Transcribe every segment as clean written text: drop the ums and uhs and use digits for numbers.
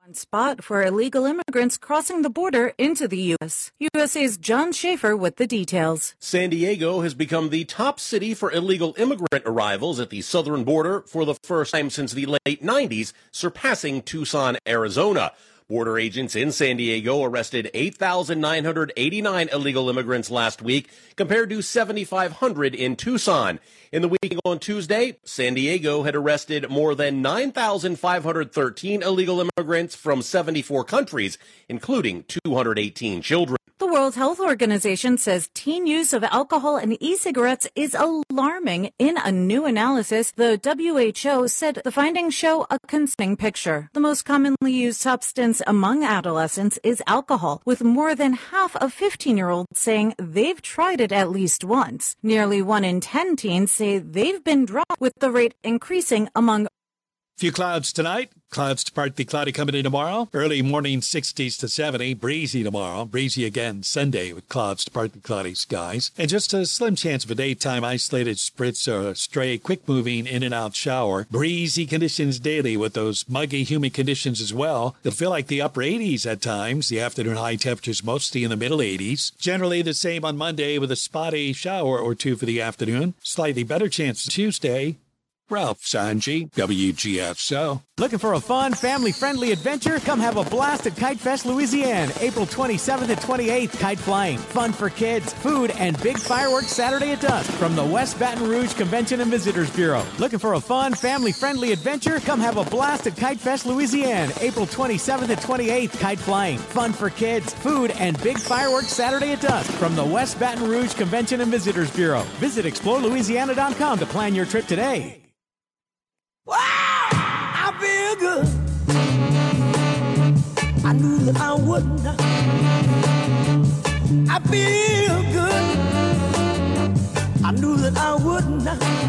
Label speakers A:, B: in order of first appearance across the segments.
A: One spot for illegal immigrants crossing the border into the U.S. USA's John Schaefer with the details.
B: San Diego has become the top city for illegal immigrant arrivals at the southern border for the first time since the late 90s, surpassing Tucson, Arizona. Border agents in San Diego arrested 8,989 illegal immigrants last week, compared to 7,500 in Tucson. In the week on Tuesday, San Diego had arrested more than 9,513 illegal immigrants from 74 countries, including 218 children.
A: The World Health Organization says teen use of alcohol and e-cigarettes is alarming. In a new analysis, the WHO said the findings show a concerning picture. The most commonly used substance among adolescents is alcohol, with more than half of 15-year-olds saying they've tried it at least once. Nearly 1 in 10 teens say they've been drunk, with the rate increasing among
C: Few clouds tonight. Clouds to partly cloudy coming in tomorrow. Early morning 60s to 70. Breezy tomorrow. Breezy again Sunday with clouds to partly cloudy skies. And just a slim chance of a daytime isolated spritz or a stray quick moving in and out shower. Breezy conditions daily with those muggy humid conditions as well. It'll feel like the upper 80s at times. The afternoon high temperatures mostly in the middle 80s. Generally the same on Monday with a spotty shower or two for the afternoon. Slightly better chance Tuesday. Ralph Sanji, WGSO.
D: Looking for a fun, family-friendly adventure? Come have a blast at Kite Fest Louisiana, April 27th and 28th. Kite flying, fun for kids, food, and big fireworks Saturday at dusk from the West Baton Rouge Convention and Visitors Bureau. Looking for a fun, family-friendly adventure? Come have a blast at Kite Fest Louisiana, April 27th and 28th. Kite flying, fun for kids, food, and big fireworks Saturday at dusk from the West Baton Rouge Convention and Visitors Bureau. Visit ExploreLouisiana.com to plan your trip today.
E: Wow, I feel good. I knew that I wouldn't. I feel good. I knew that I wouldn't.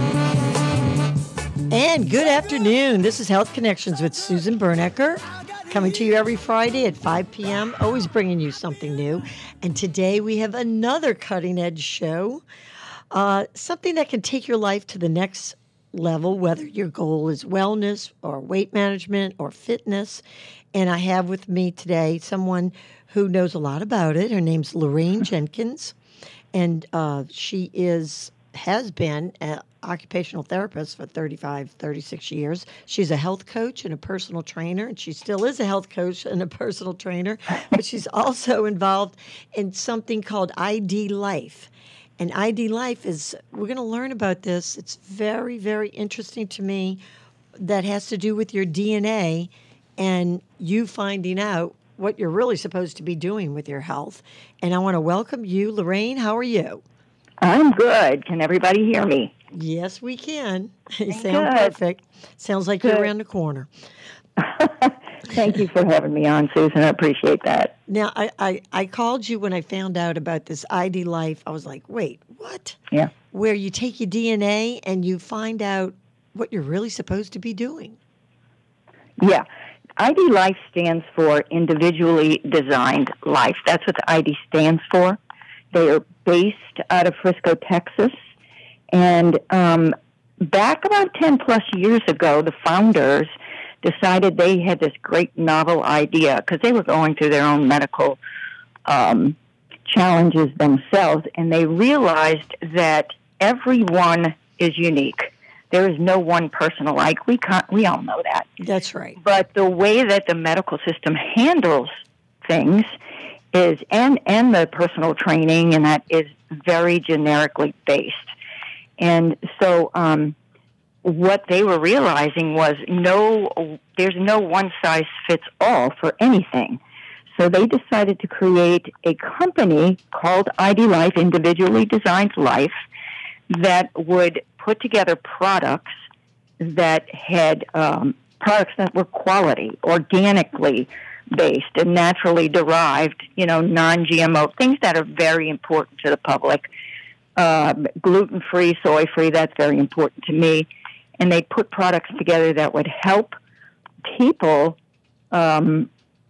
F: And good afternoon. This is Health Connections with Susan Bernecker, coming to you every Friday at 5 p.m., always bringing you something new. And today we have another cutting-edge show, something that can take your life to the next level, whether your goal is wellness or weight management or fitness. And I have with me today someone who knows a lot about it. Her name's Lorraine Jenkins, and she has been an occupational therapist for 36 years. She's a health coach and a personal trainer, and she still is a health coach and a personal trainer, but she's also involved in something called ID Life. And ID Life is, we're going to learn about this. It's very, very interesting to me. That has to do with your DNA and you finding out what you're really supposed to be doing with your health. And I want to welcome you, Lorraine. How are you?
G: I'm good. Can everybody hear me?
F: Yes, we can. You sound perfect. Sounds like you're around the corner.
G: Thank you for having me on, Susan. I appreciate that.
F: Now, I called you when I found out about this ID Life. I was like, wait, what?
G: Yeah.
F: Where you take your DNA and you find out what you're really supposed to be doing.
G: Yeah. ID Life stands for Individually Designed Life. That's what the ID stands for. They are based out of Frisco, Texas. And back about 10-plus years ago, the founders decided they had this great novel idea because they were going through their own medical challenges themselves, and they realized that everyone is unique. There is no one person alike. We all know that.
F: That's right.
G: But the way that the medical system handles things is, and the personal training, and that is very generically based. And so what they were realizing was there's no one-size-fits-all for anything. So they decided to create a company called ID Life, Individually Designed Life, that would put together products that had products that were quality, organically based, and naturally derived, non-GMO, things that are very important to the public. Gluten-free, soy-free, that's very important to me. And they put products together that would help people have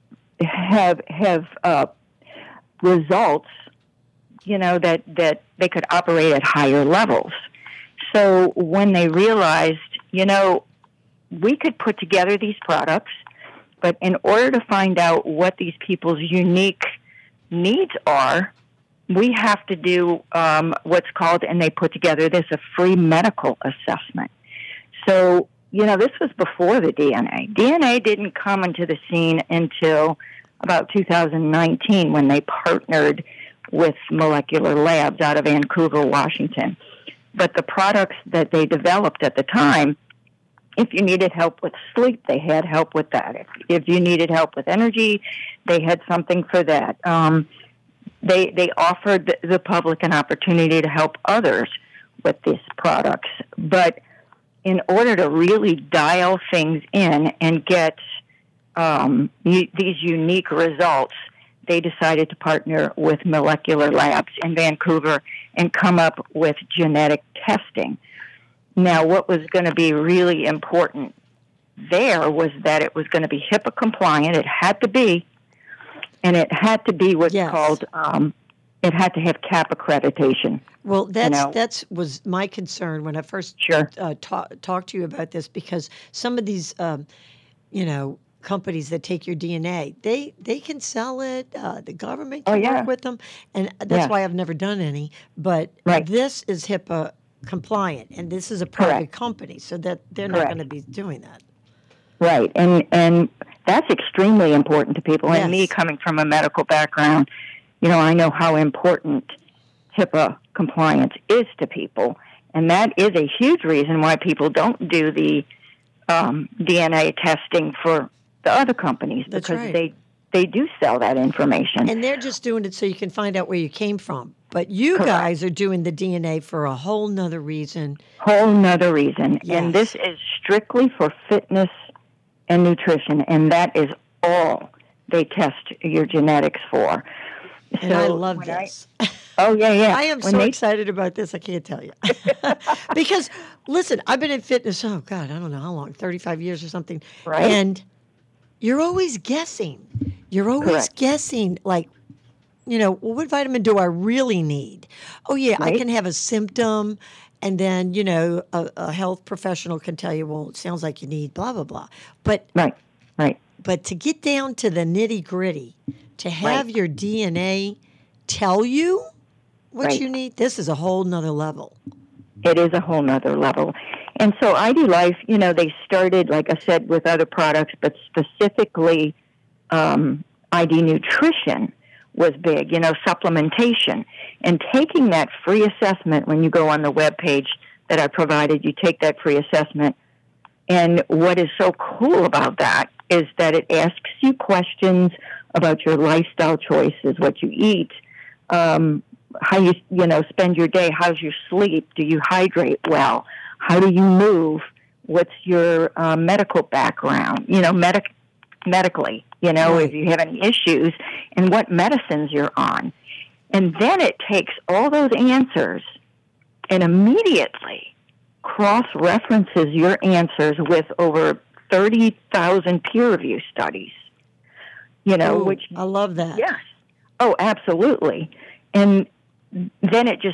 G: results, that they could operate at higher levels. So when they realized, we could put together these products But in order to find out what these people's unique needs are, we have to do what's called, and they put together this, a free medical assessment. So, this was before the DNA. DNA didn't come into the scene until about 2019 when they partnered with Molecular Labs out of Vancouver, Washington. But the products that they developed at the time, if you needed help with sleep, they had help with that. If you needed help with energy, they had something for that. They offered the public an opportunity to help others with these products. But in order to really dial things in and get these unique results, they decided to partner with Molecular Labs in Vancouver and come up with genetic testing. Now, what was going to be really important there was that it was going to be HIPAA compliant. It had to be. And it had to be what's called, it had to have CAP accreditation.
F: Well, that's was my concern when I first talked to you about this, because some of these, companies that take your DNA, they can sell it. The government can work with them, and that's why I've never done any. But this is HIPAA compliant, and this is a private company, so that they're not going to be doing that.
G: Right, and that's extremely important to people. And me, coming from a medical background, I know how important HIPAA compliance is to people, and that is a huge reason why people don't do the DNA testing for the other companies, because they do sell that information.
F: And they're just doing it so you can find out where you came from. But you guys are doing the DNA for a whole nother reason.
G: Yes. And this is strictly for fitness and nutrition, and that is all they test your genetics for.
F: And I love this.
G: Oh, yeah.
F: I am so excited about this, I can't tell you. Because, listen, I've been in fitness, I don't know how long, 35 years or something.
G: Right.
F: And you're always guessing. You're always guessing, like, what vitamin do I really need? Oh, yeah, I can have a symptom, and then, a health professional can tell you, well, it sounds like you need blah, blah, blah. But, but to get down to the nitty-gritty, to have your DNA tell you what you need, this is a whole nother level.
G: It is a whole nother level. And so ID Life, they started, like I said, with other products, but specifically ID Nutrition was big, supplementation. And taking that free assessment, when you go on the webpage that I provided, you take that free assessment. And what is so cool about that is that it asks you questions about your lifestyle choices, what you eat, how you spend your day, how's your sleep, do you hydrate well, how do you move, what's your medical background, medically, if you have any issues, and what medicines you're on. And then it takes all those answers and immediately cross-references your answers with over 30,000 peer-review studies. Which
F: I love that.
G: Yes. Oh, absolutely. And then it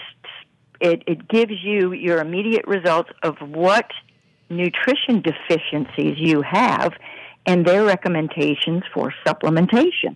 G: gives you your immediate results of what nutrition deficiencies you have and their recommendations for supplementation.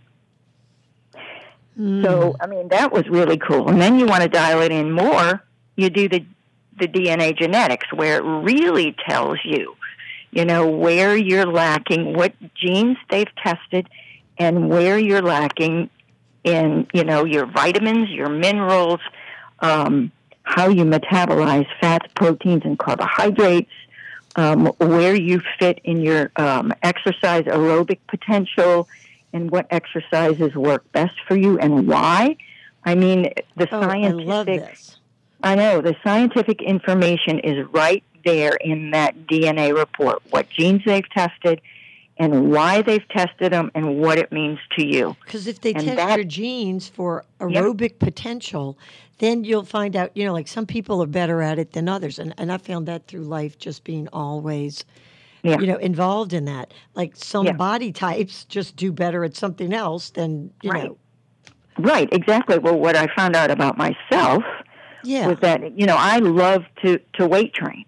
G: So, that was really cool. And then you want to dial it in more, you do the DNA genetics, where it really tells you, where you're lacking, what genes they've tested, and where you're lacking in, your vitamins, your minerals, how you metabolize fats, proteins, and carbohydrates, where you fit in your exercise aerobic potential, and what exercises work best for you and why. The scientific...
F: I love this.
G: I know. The scientific information is right there in that DNA report, what genes they've tested, and why they've tested them, and what it means to you.
F: Because if they test your genes for aerobic potential, then you'll find out, like some people are better at it than others. And I found that through life, just being always, involved in that. Like some body types just do better at something else than, know.
G: Right, exactly. Well, what I found out about myself was that, I love to weight train.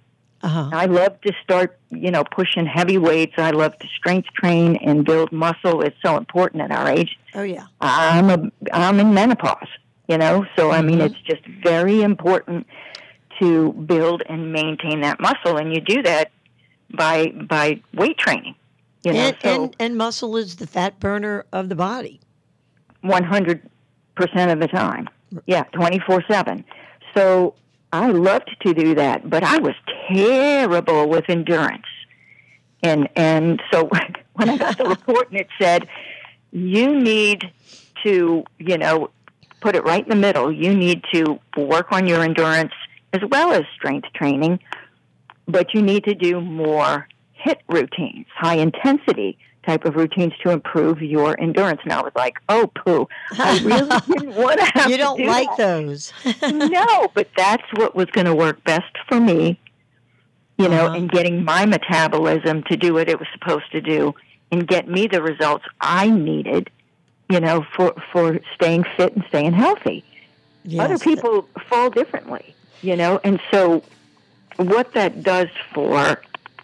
G: I love to start, pushing heavy weights. I love to strength train and build muscle. It's so important at our age.
F: Oh, yeah.
G: I'm in menopause, so I mean, it's just very important to build and maintain that muscle, and you do that by weight training.
F: And muscle is the fat burner of the body.
G: 100% of the time. Yeah, 24/7. So I loved to do that, but I was terrible with endurance. And so when I got the report and it said, you need to, put it right in the middle. You need to work on your endurance as well as strength training, but you need to do more HIIT routines, high intensity type of routines to improve your endurance. And I was like, oh, poo. I really didn't want to have
F: You don't
G: to do
F: like
G: that.
F: those.
G: No, but that's what was going to work best for me, and getting my metabolism to do what it was supposed to do and get me the results I needed, for staying fit and staying healthy.
F: Yes.
G: Other people fall differently, and so what that does for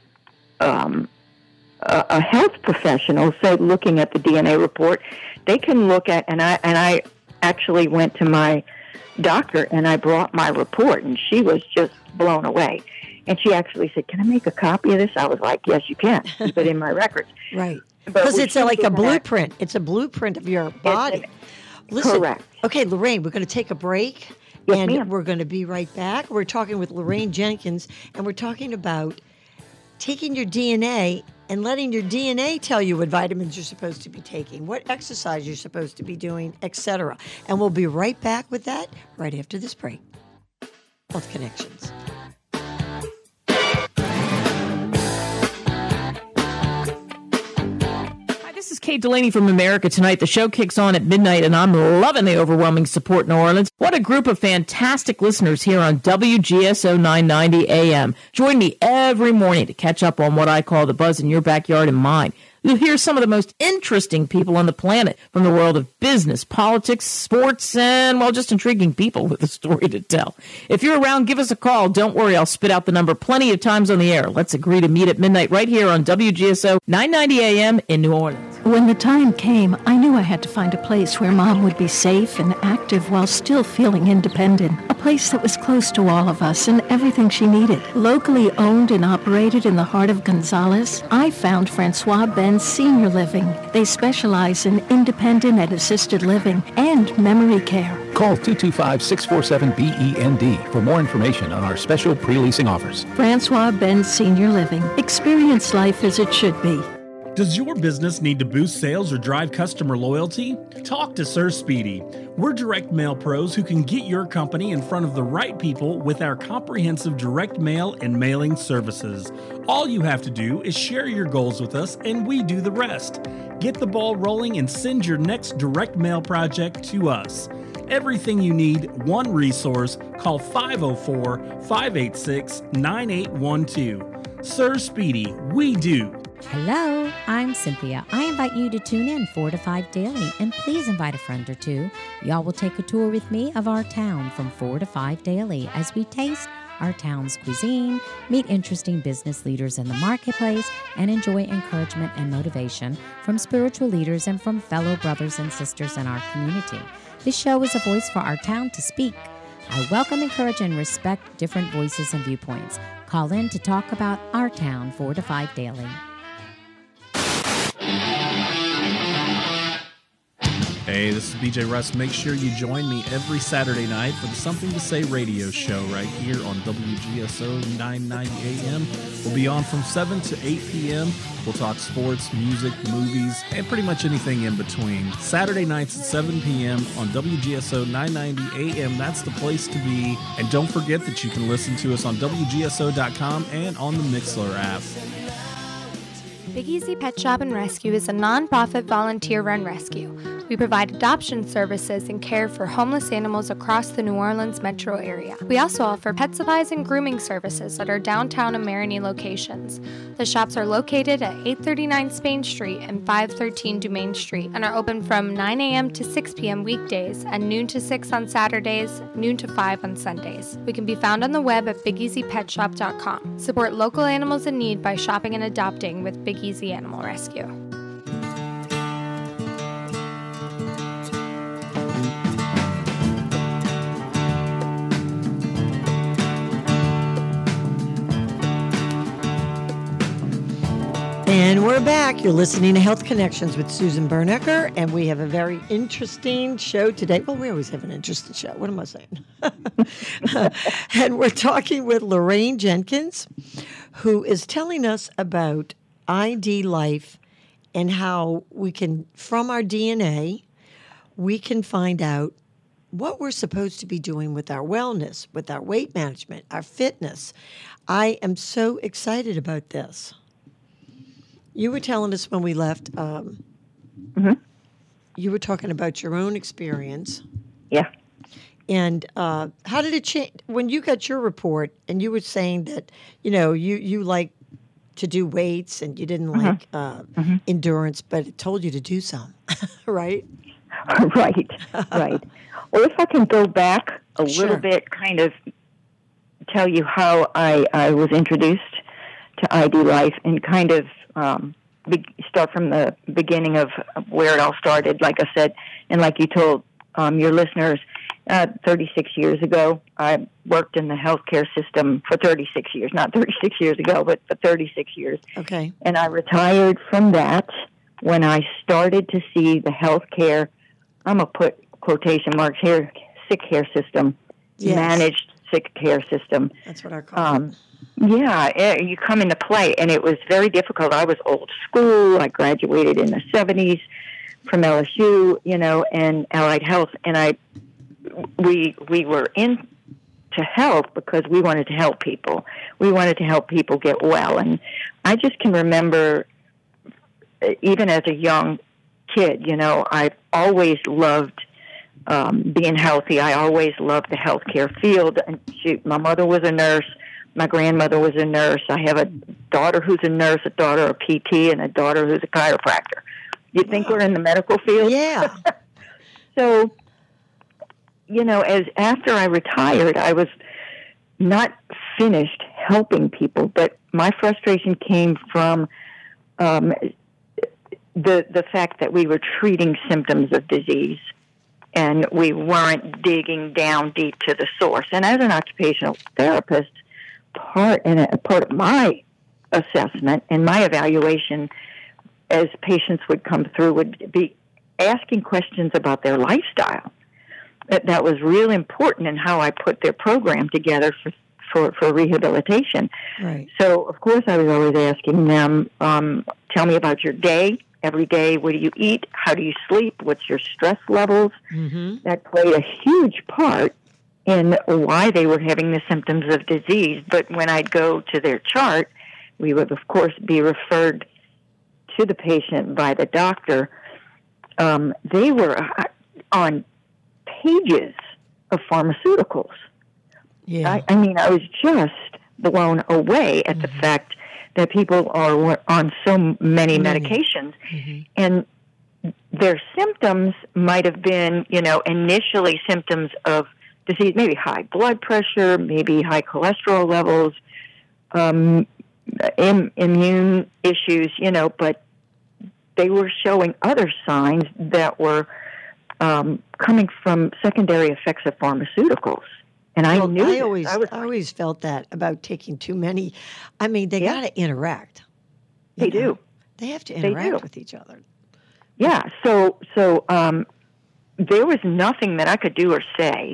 G: a health professional, say looking at the DNA report, they can look at, and I actually went to my doctor and I brought my report, and she was just blown away. And she actually said, "Can I make a copy of this?" I was like, "Yes, you can. Keep it in my records."
F: Right.
G: But
F: Because
G: we
F: it's
G: should
F: like a
G: do that.
F: blueprint. It's a blueprint of your body. Listen,
G: correct.
F: Okay, Lorraine, we're going to take a break.
G: Yes,
F: and
G: ma'am.
F: we're going to be right back. We're talking with Lorraine Jenkins, and we're talking about taking your DNA and letting your DNA tell you what vitamins you're supposed to be taking, what exercise you're supposed to be doing, etc. And we'll be right back with that right after this break. Health Connections.
H: This is Kate Delaney from America Tonight. The show kicks on at midnight, and I'm loving the overwhelming support in New Orleans. What a group of fantastic listeners here on WGSO 990 AM. Join me every morning to catch up on what I call the buzz in your backyard and mine. You'll hear some of the most interesting people on the planet from the world of business, politics, sports, and, well, just intriguing people with a story to tell. If you're around, give us a call. Don't worry, I'll spit out the number plenty of times on the air. Let's agree to meet at midnight right here on WGSO 990 AM in New Orleans.
I: When the time came, I knew I had to find a place where Mom would be safe and active while still feeling independent. A place that was close to all of us and everything she needed. Locally owned and operated in the heart of Gonzales, I found Francois Benz Senior Living. They specialize in independent and assisted living and memory care.
J: Call 225-647-BEND for more information on our special pre-leasing offers.
I: Francois Benz Senior Living. Experience life as it should be.
K: Does your business need to boost sales or drive customer loyalty? Talk to Sir Speedy. We're direct mail pros who can get your company in front of the right people with our comprehensive direct mail and mailing services. All you have to do is share your goals with us and we do the rest. Get the ball rolling and send your next direct mail project to us. Everything you need, one resource. Call 504-586-9812. Sir Speedy, we do.
L: Hello, I'm Cynthia. I invite you to tune in 4 to 5 daily, and please invite a friend or two. Y'all will take a tour with me of our town from 4 to 5 daily as we taste our town's cuisine, meet interesting business leaders in the marketplace, and enjoy encouragement and motivation from spiritual leaders and from fellow brothers and sisters in our community. This show is a voice for our town to speak. I welcome, encourage, and respect different voices and viewpoints. Call in to talk about our town 4 to 5 daily.
K: Hey, this is BJ Russ. Make sure you join me every Saturday night for the Something to Say radio show right here on WGSO 990 AM. We'll be on from 7 to 8 p.m. We'll talk sports, music, movies, and pretty much anything in between. Saturday nights at 7 p.m. on WGSO 990 AM. That's the place to be. And don't forget that you can listen to us on WGSO.com and on the Mixlr app.
M: Big Easy Pet Shop and Rescue is a non-profit volunteer-run rescue. We provide adoption services and care for homeless animals across the New Orleans metro area. We also offer pet supplies and grooming services at our downtown and Marigny locations. The shops are located at 839 Spain Street and 513 Dumaine Street and are open from 9 a.m. to 6 p.m. weekdays and noon to 6 on Saturdays, noon to 5 on Sundays. We can be found on the web at BigEasyPetShop.com. Support local animals in need by shopping and adopting with Big Easy Animal Rescue.
F: And we're back. You're listening to Health Connections with Susan Bernecker, and we have a very interesting show today. Well, we always have an interesting show. What am I saying? And we're talking with Lorraine Jenkins, who is telling us about ID Life and how we can, from our DNA, we can find out what we're supposed to be doing with our wellness, with our weight management, our fitness. I am so excited about this. You were telling us when we left, you were talking about your own experience.
G: Yeah.
F: And how did it change when you got your report and you were saying that, you like to do weights and you didn't like endurance, but it told you to do some, right?
G: Right. Well, if I can go back a little bit, kind of tell you how I was introduced to ID Life and kind of start from the beginning of where it all started, like I said, and like you told your listeners, 36 years ago, I worked in the healthcare system for 36 years, not 36 years ago, but for 36 years.
F: Okay.
G: And I retired from that when I started to see the healthcare, I'm going to put quotation marks here, sick care system, managed sick care system.
F: That's what I call it.
G: Yeah, you come into play, and it was very difficult. I was old school. I graduated in the 70s from LSU, and Allied Health, and we were into health because we wanted to help people. We wanted to help people get well, and I just can remember, even as a young kid, I always loved being healthy. I always loved the healthcare field. And my mother was a nurse. My grandmother was a nurse. I have a daughter who's a nurse, a daughter a PT, and a daughter who's a chiropractor. You think we're in the medical field?
F: Yeah.
G: So, as after I retired, I was not finished helping people, but my frustration came from the fact that we were treating symptoms of disease and we weren't digging down deep to the source. And as an occupational therapist, part of my assessment and my evaluation as patients would come through would be asking questions about their lifestyle. That was really important in how I put their program together for rehabilitation.
F: Right.
G: So, of course, I was always asking them, tell me about your day. Every day, what do you eat? How do you sleep? What's your stress levels?
F: Mm-hmm.
G: That played a huge part in why they were having the symptoms of disease. But when I'd go to their chart, we would, of course, be referred to the patient by the doctor. They were on pages of pharmaceuticals.
F: Yeah.
G: I mean, I was just blown away at the fact that people are on so many medications. And their symptoms might have been, initially symptoms of disease, maybe high blood pressure, maybe high cholesterol levels, immune issues, but they were showing other signs that were coming from secondary effects of pharmaceuticals. And I
F: always felt that about taking too many. I mean, they got to interact.
G: They do.
F: They have to interact with each other.
G: Yeah. So there was nothing that I could do or say,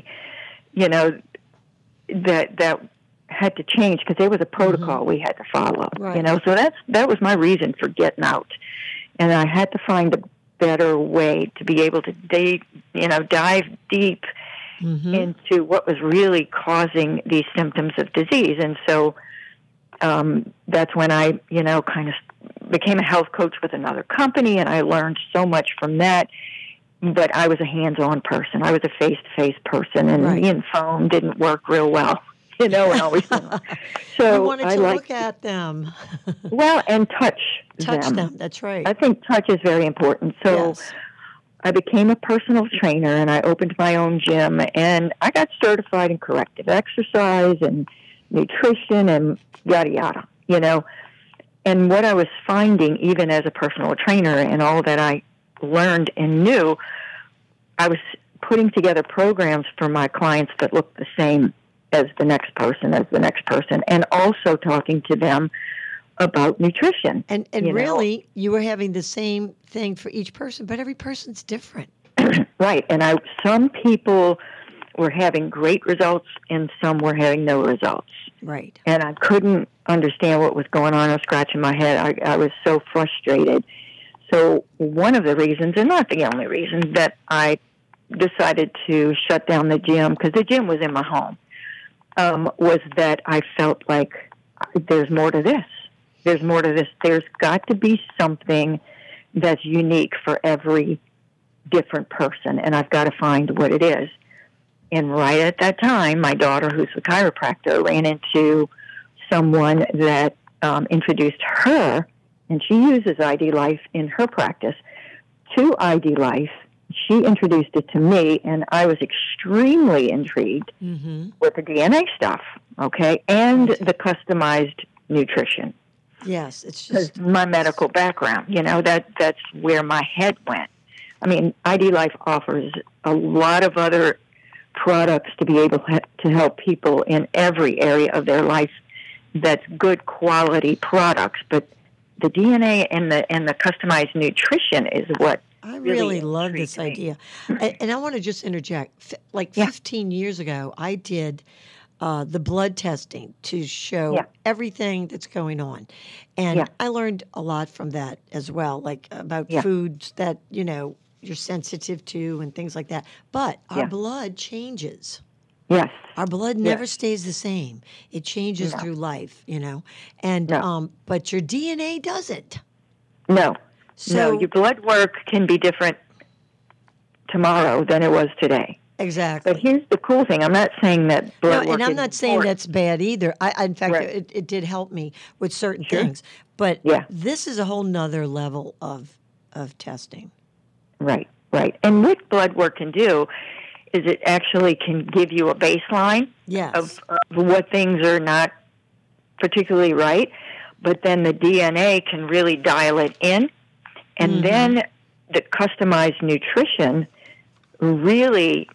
G: that had to change because there was a protocol we had to follow.
F: Right.
G: So that was my reason for getting out, and I had to find a better way to be able to dive deep into what was really causing these symptoms of disease. And so that's when I, kind of became a health coach with another company, and I learned so much from that. but I was a hands-on person. I was a face-to-face person, and me and phone didn't work real well, and always. So
F: you wanted to look at them.
G: Well, and touch
F: them. That's right.
G: I think touch is very important. So I became a personal trainer, and I opened my own gym, and I got certified in corrective exercise and nutrition and yada, yada, And what I was finding, even as a personal trainer and all that I learned and knew, I was putting together programs for my clients that looked the same as the next person, and also talking to them about nutrition.
F: And really, you were having the same thing for each person, but every person's different.
G: Right. And some people were having great results, and some were having no results.
F: Right.
G: And I couldn't understand what was going on. I was scratching my head. I was so frustrated. So one of the reasons, and not the only reason, that I decided to shut down the gym, because the gym was in my home, was that I felt like there's more to this. There's more to this. There's got to be something that's unique for every different person, and I've got to find what it is. And right at that time, my daughter, who's a chiropractor, ran into someone that introduced her, and she uses ID Life in her practice, to ID Life. She introduced it to me, and I was extremely intrigued with the DNA stuff, and the customized nutrition.
F: Yes, it's just
G: my medical background. That's where my head went. I mean, ID Life offers a lot of other products to be able to help people in every area of their life. That's good quality products, but the DNA and the customized nutrition is what
F: I really love this idea. And I want to just interject. 15 years ago, I did the blood testing to show everything that's going on. And I learned a lot from that as well, about foods that, you're sensitive to and things like that. But our blood changes.
G: Yes.
F: Our blood never stays the same. It changes through life, And but your DNA doesn't.
G: No.
F: So
G: your blood work can be different tomorrow than it was today.
F: Exactly.
G: But here's the cool thing. I'm not saying that blood work
F: and I'm
G: is
F: not saying that's bad either. In fact, it did help me with certain things. But this is a whole nother level of testing.
G: Right. And what blood work can do is it actually can give you a baseline of what things are not particularly right, but then the DNA can really dial it in, and then the customized nutrition really,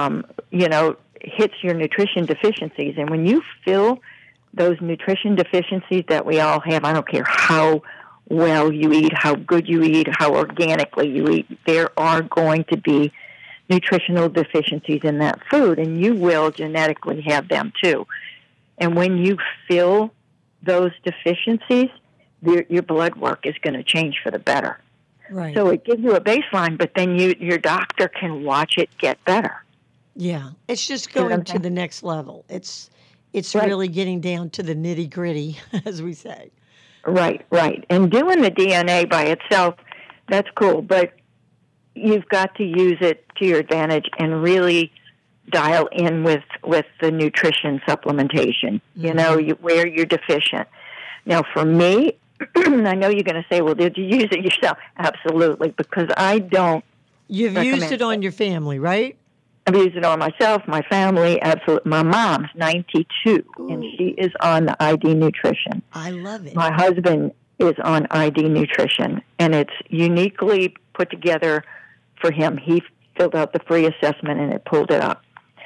G: hits your nutrition deficiencies. And when you fill those nutrition deficiencies that we all have, I don't care how well you eat, how good you eat, how organically you eat, there are going to be nutritional deficiencies in that food, and you will genetically have them too. And when you fill those deficiencies, your blood work is going to change for the better.
F: Right.
G: So it gives you a baseline, but then your doctor can watch it get better.
F: Yeah, it's just going to the next level. It's really getting down to the nitty gritty, as we say.
G: Right. And doing the DNA by itself, that's cool, but you've got to use it to your advantage and really dial in with the nutrition supplementation, where you're deficient. Now, for me, I know you're going to say, well, did you use it yourself? Absolutely, because I don't.
F: You've used it on your family, right?
G: I've used it on myself, my family, absolutely. My mom's 92, and she is on the ID Nutrition.
F: I love it.
G: My husband is on ID Nutrition, and it's uniquely put together for him. He filled out the free assessment, and it pulled it up.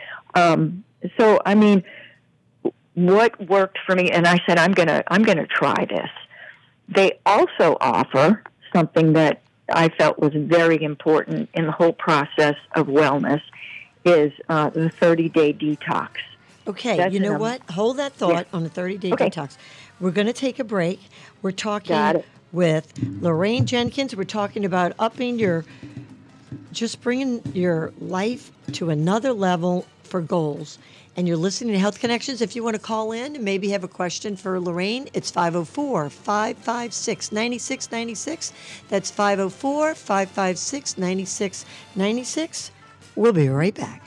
G: So, I mean, what worked for me, and I said, I'm gonna try this. They also offer something that I felt was very important in the whole process of wellness, is the 30-day detox.
F: Okay, you know what? Hold that thought on the 30-day detox. We're going to take a break. We're talking with Lorraine Jenkins. We're talking about bringing your life to another level for goals. And you're listening to Health Connections. If you want to call in and maybe have a question for Lorraine, it's 504-556-9696. That's 504-556-9696. We'll be right back.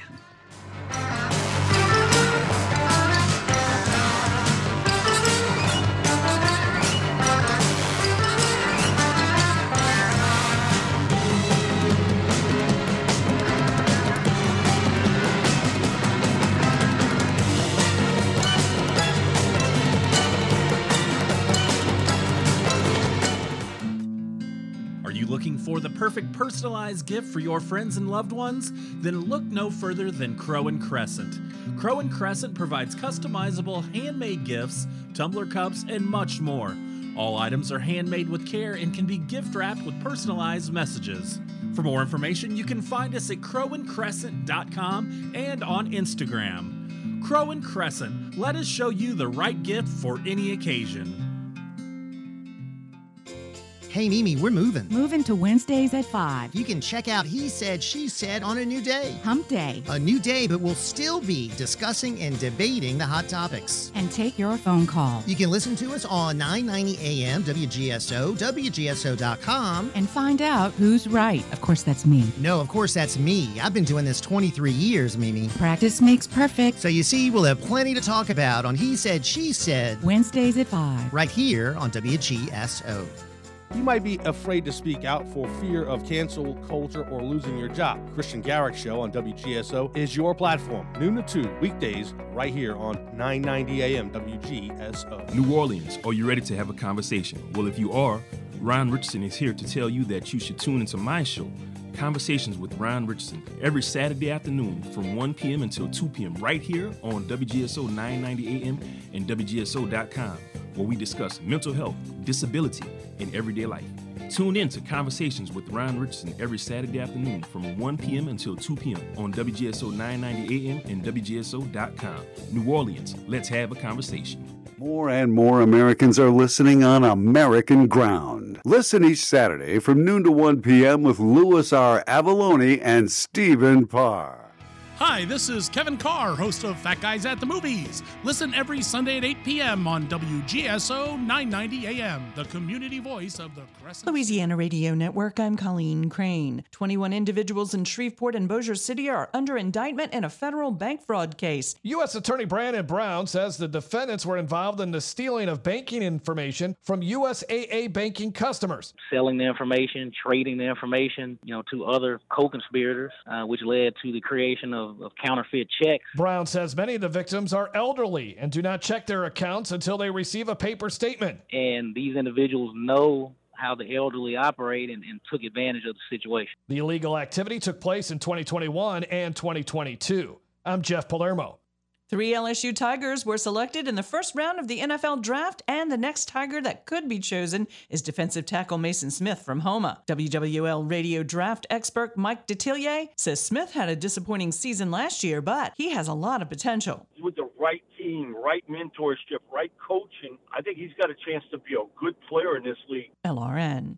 K: Looking for the perfect personalized gift for your friends and loved ones? Then look no further than Crow & Crescent. Crow & Crescent provides customizable handmade gifts, tumbler cups, and much more. All items are handmade with care and can be gift wrapped with personalized messages. For more information, you can find us at crowandcrescent.com and on Instagram. Crow & Crescent, let us show you the right gift for any occasion.
N: Hey, Mimi, we're moving.
O: Moving to Wednesdays at 5.
N: You can check out He Said, She Said on a new day.
O: Hump Day.
N: A new day, but we'll still be discussing and debating the hot topics.
O: And take your phone call.
N: You can listen to us on 990 AM WGSO, WGSO.com.
O: And find out who's right. Of course, that's me.
N: No, of course, that's me. I've been doing this 23 years, Mimi.
O: Practice makes perfect.
N: So you see, we'll have plenty to talk about on He Said, She Said.
O: Wednesdays at 5.
N: Right here on WGSO.
P: You might be afraid to speak out for fear of cancel culture or losing your job. Christian Garrick Show on WGSO is your platform. Noon to 2, weekdays, right here on 990 AM WGSO.
Q: New Orleans, are you ready to have a conversation? Well, if you are, Ryan Richardson is here to tell you that you should tune into my show, Conversations with Ryan Richardson, every Saturday afternoon from 1 p.m. until 2 p.m. right here on WGSO 990 AM and WGSO.com, where we discuss mental health, disability, and everyday life. Tune in to Conversations with Ryan Richardson every Saturday afternoon from 1 p.m. until 2 p.m. on WGSO 990 AM and WGSO.com. New Orleans, let's have a conversation.
R: More and more Americans are listening on American ground. Listen each Saturday from noon to 1 p.m. with Louis R. Avalone and Stephen Parr.
S: Hi, this is Kevin Carr, host of Fat Guys at the Movies. Listen every Sunday at 8 p.m. on WGSO 990 AM, the community voice of the Crescent
T: Louisiana Radio Network. I'm Colleen Crane. 21 individuals in Shreveport and Bossier City are under indictment in a federal bank fraud case.
U: U.S. Attorney Brandon Brown says the defendants were involved in the stealing of banking information from USAA banking customers.
V: Selling the information, trading the information, to other co-conspirators, which led to the creation of counterfeit checks.
U: Brown says many of the victims are elderly and do not check their accounts until they receive a paper statement.
V: And these individuals know how the elderly operate and took advantage of the situation.
U: The illegal activity took place in 2021 and 2022. I'm Jeff Palermo.
T: 3 LSU Tigers were selected in the first round of the NFL draft, and the next Tiger that could be chosen is defensive tackle Mason Smith from Houma. WWL radio draft expert Mike Detillier says Smith had a disappointing season last year, but he has a lot of potential.
W: With the right team, right mentorship, right coaching, I think he's got a chance to be a good player in this league.
T: LRN.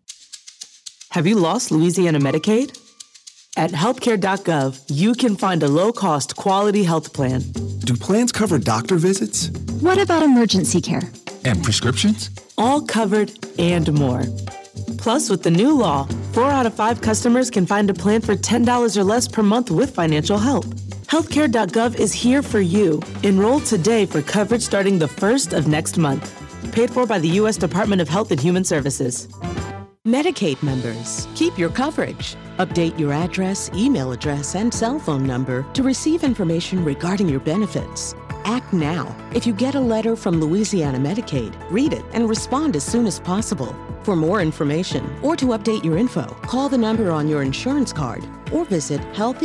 X: Have you lost Louisiana Medicaid? At healthcare.gov, you can find a low-cost, quality health plan.
Y: Do plans cover doctor visits?
I: What about emergency care?
Y: And prescriptions?
X: All covered and more. Plus, with the new law, 4 out of 5 customers can find a plan for $10 or less per month with financial help. Healthcare.gov is here for you. Enroll today for coverage starting the 1st of next month. Paid for by the U.S. Department of Health and Human Services. Medicaid members, keep your coverage. Update your address, email address, and cell phone number to receive information regarding your benefits. Act now. If you get a letter from Louisiana Medicaid, read it and respond as soon as possible. For more information or to update your info, call the number on your insurance card or visit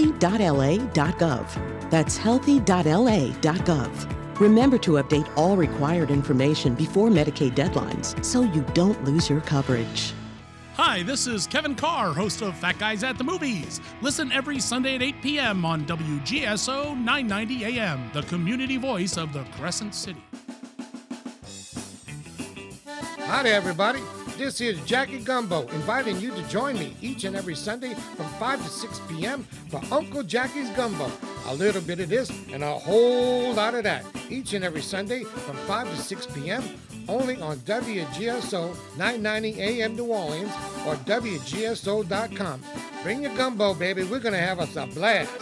X: healthy.la.gov. That's healthy.la.gov. Remember to update all required information before Medicaid deadlines so you don't lose your coverage.
S: Hi, this is Kevin Carr, host of Fat Guys at the Movies. Listen every Sunday at 8 p.m. on WGSO 990 AM, the community voice of the Crescent City.
Z: Hi there, everybody. This is Jackie Gumbo, inviting you to join me each and every Sunday from 5 to 6 p.m. for Uncle Jackie's Gumbo. a little bit of this, and a whole lot of that. Each and every Sunday from 5 to 6 p.m. only on WGSO 990 AM New Orleans or WGSO.com. Bring your gumbo, baby. We're going to have us a blast.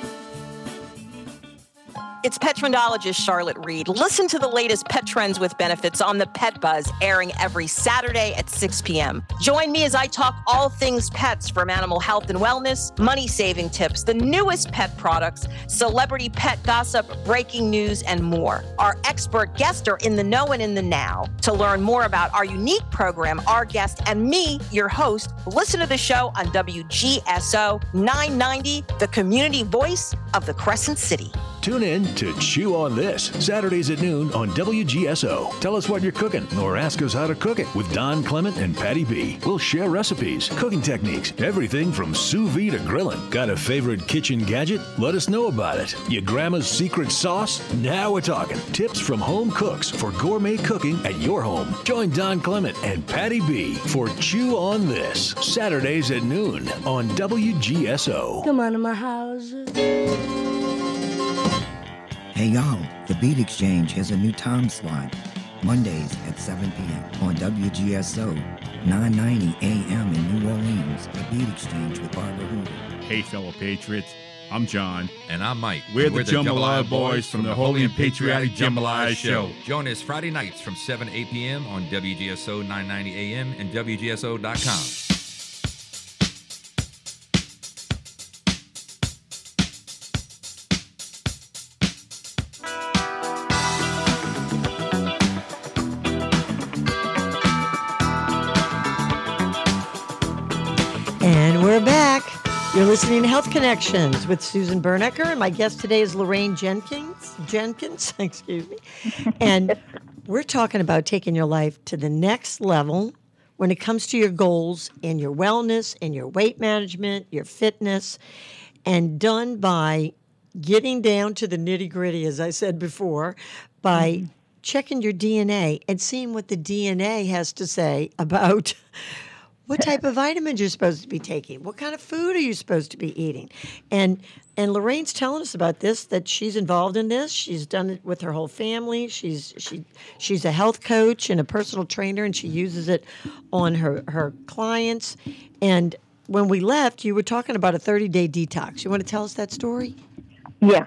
A: It's pet trendologist Charlotte Reed. Listen to the latest pet trends with benefits on the Pet Buzz, airing every Saturday at 6 p.m. Join me as I talk all things pets, from animal health and wellness, money-saving tips, the newest pet products, celebrity pet gossip, breaking news, and more. Our expert guests are in the know and in the now. To learn more about our unique program, our guest, and me, your host, listen to the show on WGSO 990, the community voice of the Crescent City.
B: Tune in to Chew on This, Saturdays at noon on WGSO. Tell us what you're cooking or ask us how to cook it with Don Clement and Patty B. We'll share recipes, cooking techniques, everything from sous vide to grilling. Got a favorite kitchen gadget? Let us know about it. Your grandma's secret sauce? Now we're talking. Tips from home cooks for gourmet cooking at your home. Join Don Clement and Patty B for Chew on This, Saturdays at noon on WGSO.
C: Come on to my house.
D: Hey y'all, the Beat Exchange has a new time slot. Mondays at 7 p.m. on WGSO, 990 a.m. in New Orleans. The Beat Exchange with Barbara Hoover.
E: Hey fellow patriots, I'm John.
H: And I'm Mike.
E: We're the Jambalaya Boys from the Holy and Patriotic Jambalaya Show.
H: Join us Friday nights from 7 to 8 p.m. on WGSO 990 a.m. and WGSO.com.
F: And we're back. You're listening to Health Connections with Susan Bernecker, and my guest today is Lorraine Jenkins, excuse me. And we're talking about taking your life to the next level when it comes to your goals in your wellness, in your weight management, your fitness, and done by getting down to the nitty-gritty, as I said before, by checking your DNA and seeing what the DNA has to say about what type of vitamins you're supposed to be taking, what kind of food are you supposed to be eating. And Lorraine's telling us about this, that she's involved in this. She's done it with her whole family. She's a health coach and a personal trainer, and she uses it on her clients. And when we left, you were talking about a 30-day detox. You want to tell us that story?
G: Yeah.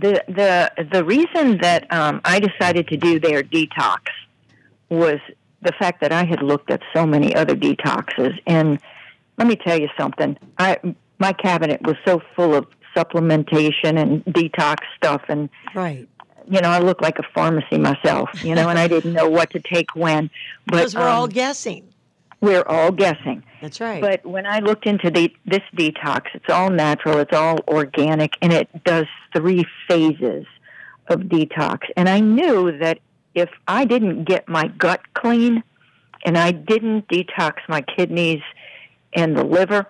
G: The reason that I decided to do their detox was the fact that I had looked at so many other detoxes. And let me tell you something. My cabinet was so full of supplementation and detox stuff. And,
F: right.
G: I look like a pharmacy myself, and I didn't know what to take when. But,
F: because we're all guessing.
G: We're all guessing.
F: That's right.
G: But when I looked into this detox, it's all natural, it's all organic, and it does 3 phases of detox. And I knew that if I didn't get my gut clean and I didn't detox my kidneys and the liver,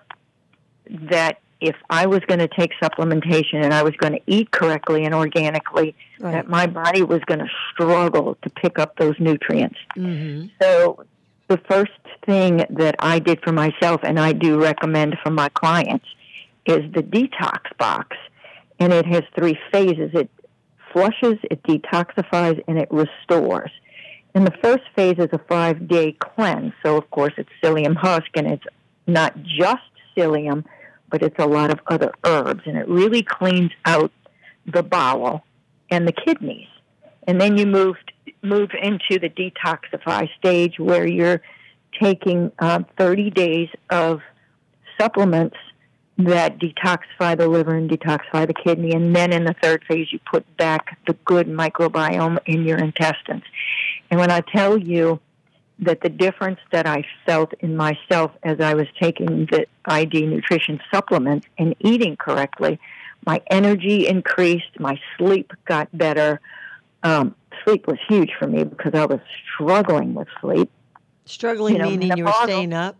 G: that if I was going to take supplementation and I was going to eat correctly and organically, right, that my body was going to struggle to pick up those nutrients.
F: Mm-hmm.
G: So the first thing that I did for myself, and I do recommend for my clients, is the detox box. And it has 3 phases. It flushes, it detoxifies, and it restores. And the first phase is a 5-day cleanse. So, of course, it's psyllium husk, and it's not just psyllium, but it's a lot of other herbs. And it really cleans out the bowel and the kidneys. And then you move into the detoxify stage, where you're taking 30 days of supplements that detoxify the liver and detoxify the kidney. And then in the 3rd phase, you put back the good microbiome in your intestines. And when I tell you that the difference that I felt in myself as I was taking the ID nutrition supplements and eating correctly, my energy increased, my sleep got better. Sleep was huge for me because I was struggling with sleep.
F: Struggling meaning you were staying up?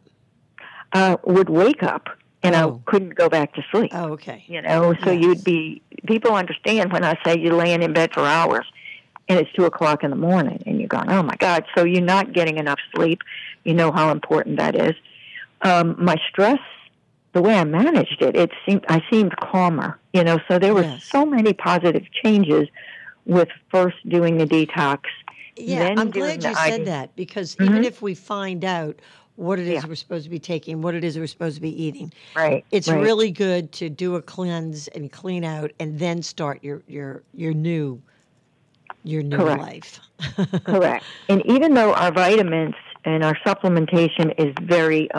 G: Would wake up. And I couldn't go back to sleep.
F: Oh, okay.
G: So you'd be, people understand when I say you're laying in bed for hours and it's 2:00 in the morning and you're going, oh my God. So you're not getting enough sleep. You know how important that is. My stress the way I managed it, I seemed calmer, so there were so many positive changes with first doing the detox.
F: Yeah, I'm glad you said that, because even if we find out what it is we're supposed to be taking, what it is we're supposed to be eating, it's really good to do a cleanse and clean out and then start your new life.
G: Correct. And even though our vitamins and our supplementation is very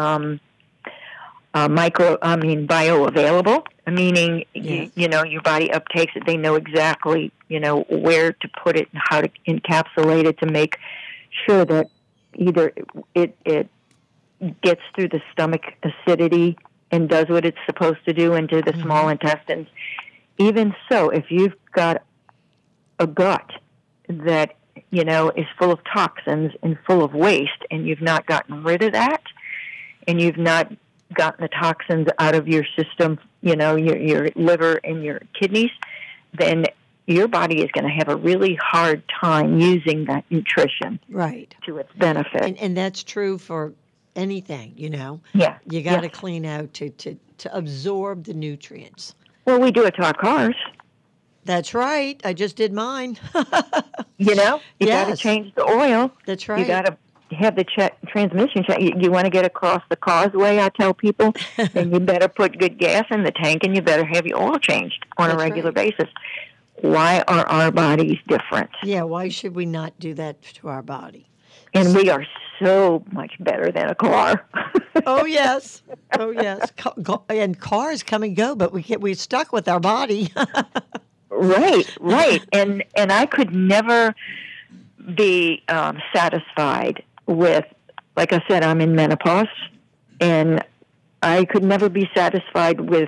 G: bioavailable, meaning your body uptakes it. They know exactly where to put it and how to encapsulate it to make sure that either it gets through the stomach acidity and does what it's supposed to do into the small intestines. Even so, if you've got a gut that is full of toxins and full of waste, and you've not gotten rid of that, and you've not gotten the toxins out of your system, your liver and your kidneys, then your body is going to have a really hard time using that nutrition to its benefit.
F: And that's true for anything,
G: Yeah.
F: You got to clean out to absorb the nutrients.
G: Well, we do it to our cars.
F: That's right. I just did mine.
G: You got to change the oil.
F: That's right.
G: You got to have the transmission check. You want to get across the causeway, I tell people, then you better put good gas in the tank, and you better have your oil changed on a regular basis. Why are our bodies different?
F: Yeah, why should we not do that to our body?
G: And we are so much better than a car.
F: Oh, yes. And cars come and go, but we're stuck with our body.
G: Right. And I could never be satisfied with, like I said, I'm in menopause, and I could never be satisfied with,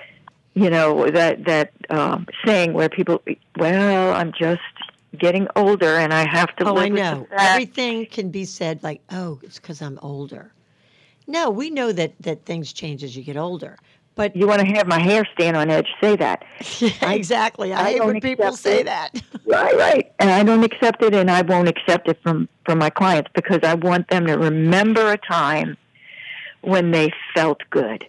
G: that saying where people, well, I'm just getting older and I have to live
F: I know.
G: with that.
F: Everything can be said like, oh, it's because I'm older. No, we know that things change as you get older. But
G: you want to have my hair stand on edge, say that.
F: Yeah, exactly. I hate when people say that.
G: Right. And I don't accept it, and I won't accept it from my clients, because I want them to remember a time when they felt good,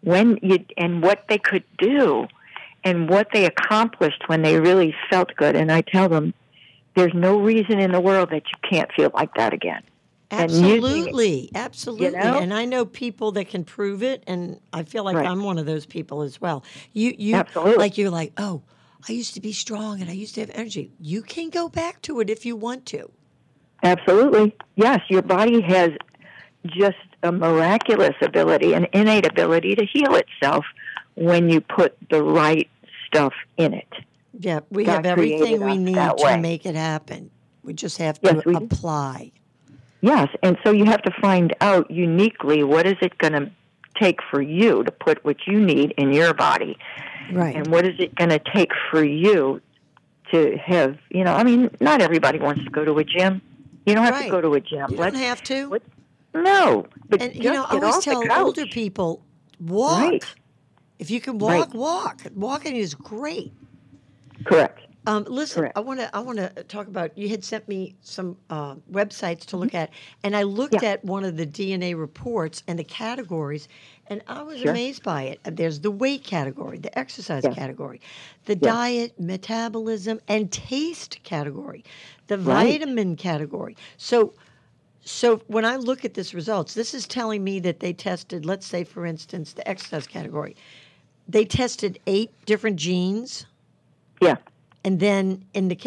G: and what they could do, and what they accomplished when they really felt good. And I tell them, there's no reason in the world that you can't feel like that again.
F: Absolutely. And I know people that can prove it, and I feel like I'm one of those people as well. You
G: Absolutely.
F: You're like, oh, I used to be strong and I used to have energy. You can go back to it if you want to.
G: Absolutely. Yes, your body has just a miraculous ability, an innate ability to heal itself when you put the right stuff in it.
F: Yeah, we have everything we need to make it happen. We just have to apply.
G: Yes, and so you have to find out uniquely what is it going to take for you to put what you need in your body.
F: Right.
G: And what is it going to take for you to have, not everybody wants to go to a gym. You don't have to go to a gym.
F: You don't have to.
G: No. But
F: and, I always tell older people, walk. Right. If you can walk, walk. Walking is great.
G: Correct.
F: Listen, correct. I want to talk about, you had sent me some websites to look at, and I looked at one of the DNA reports and the categories, and I was amazed by it. There's the weight category, the exercise category, the diet, metabolism, and taste category, the vitamin category. So when I look at this results, this is telling me that they tested, let's say, for instance, the exercise category. They tested 8 different genes.
G: Yeah.
F: And then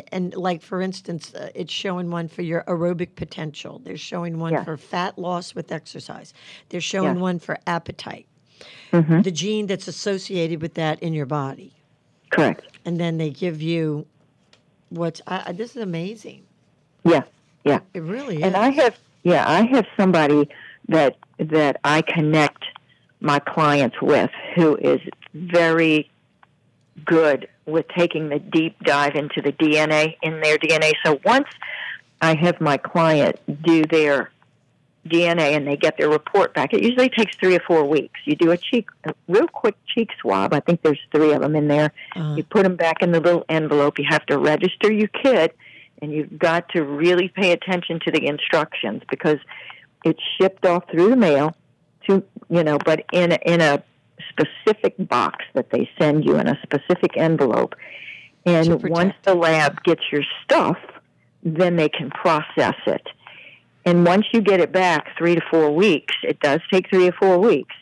F: for instance, it's showing one for your aerobic potential. They're showing one for fat loss with exercise. They're showing one for appetite. Mm-hmm. The gene that's associated with that in your body.
G: Correct.
F: And then they give you this is amazing.
G: Yeah.
F: It really is.
G: And I have somebody that I connect my clients with who is very good with taking the deep dive into the DNA in their DNA. So once I have my client do their DNA and they get their report back, it usually takes 3 or 4 weeks. You do a real quick cheek swab. I think there's 3 of them in there. You put them back in the little envelope. You have to register your kit, and you've got to really pay attention to the instructions, because it's shipped off through the mail but in a specific box that they send you in a specific envelope. And once the lab gets your stuff, then they can process it. And once you get it back 3 to 4 weeks, it does take 3 or 4 weeks,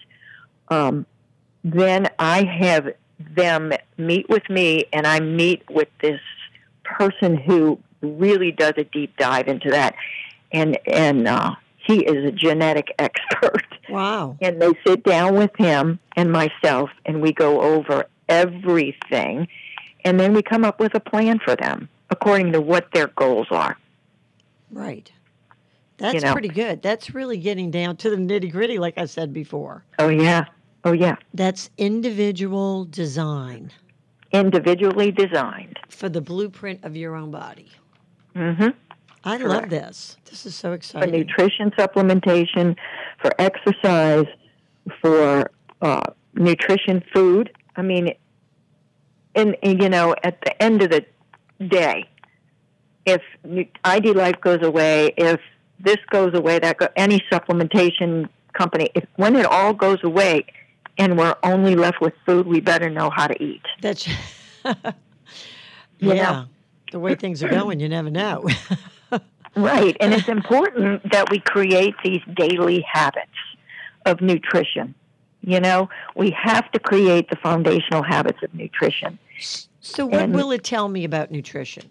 G: then I have them meet with me, and I meet with this person who really does a deep dive into that. And he is a genetic expert.
F: Wow.
G: And they sit down with him and myself, and we go over everything, and then we come up with a plan for them according to what their goals are.
F: Right. That's pretty good. That's really getting down to the nitty-gritty, like I said before.
G: Oh, yeah. Oh, yeah.
F: That's individual design.
G: Individually designed.
F: For the blueprint of your own body.
G: Mm-hmm.
F: I love this. This is so
G: For
F: exciting.
G: nutrition supplementation, for exercise, for nutrition food. I mean, and at the end of the day, if ID Life goes away, if this goes away, any supplementation company, when it all goes away and we're only left with food, we better know how to eat.
F: That's
G: You know?
F: The way things are going, you never know.
G: Right, and it's important that we create these daily habits of nutrition. We have to create the foundational habits of nutrition.
F: So what will it tell me about nutrition?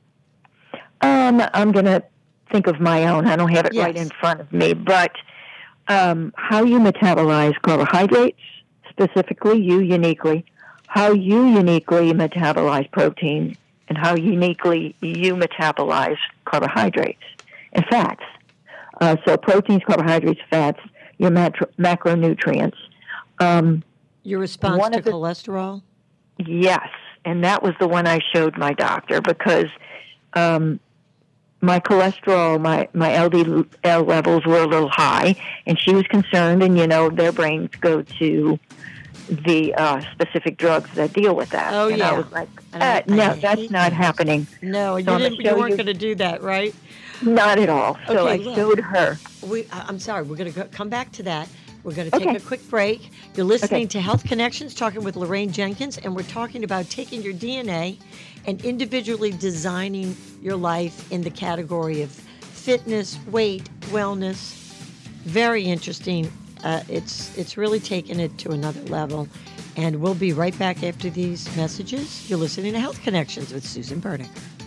G: I'm going to think of my own. I don't have it right in front of me, but how you metabolize carbohydrates, specifically you uniquely, how you uniquely metabolize protein, and how uniquely you metabolize carbohydrates and fats. So proteins, carbohydrates, fats, your macronutrients.
F: Your response to cholesterol?
G: Yes, and that was the one I showed my doctor because my cholesterol, my LDL levels were a little high, and she was concerned, and their brains go to the specific drugs that deal with that.
F: Oh,
G: and I was like, no, that's not happening.
F: No, you weren't going to do that, right?
G: Not at all. So
F: Okay,
G: I showed her.
F: I'm sorry, we're going to come back to that. We're going to take a quick break. You're listening to Health Connections, talking with Lorraine Jenkins, and we're talking about taking your DNA and individually designing your life in the category of fitness, weight, wellness. Very interesting. It's really taken it to another level. And we'll be right back after these messages. You're listening to Health Connections with Susan Bernick.